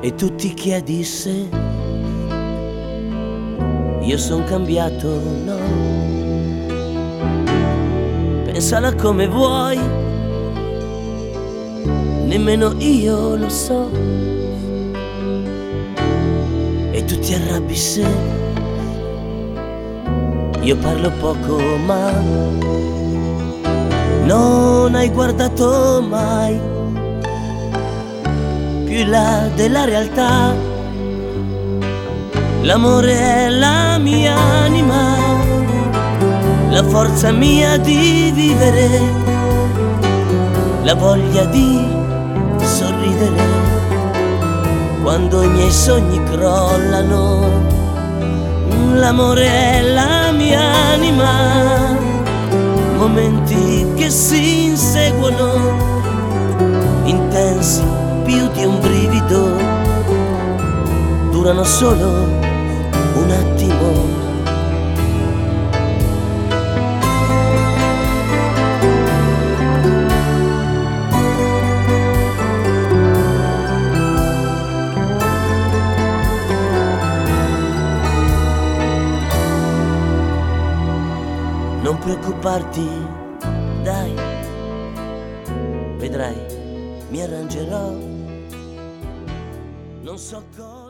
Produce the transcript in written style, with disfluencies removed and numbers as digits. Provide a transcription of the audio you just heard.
E tu ti chiedi se io son cambiato, no. Pensala come vuoi, nemmeno io lo so. E tu ti arrabbi se io parlo poco, ma non hai guardato mai più in là della realtà. L'amore è la mia anima, la forza mia di vivere, la voglia di sorridere quando i miei sogni crollano. L'amore è la mia anima, momenti che si inseguono, intensi più di un brivido, durano solo un attimo. Non preoccuparti, dai, vedrai, mi arrangerò, non so cosa.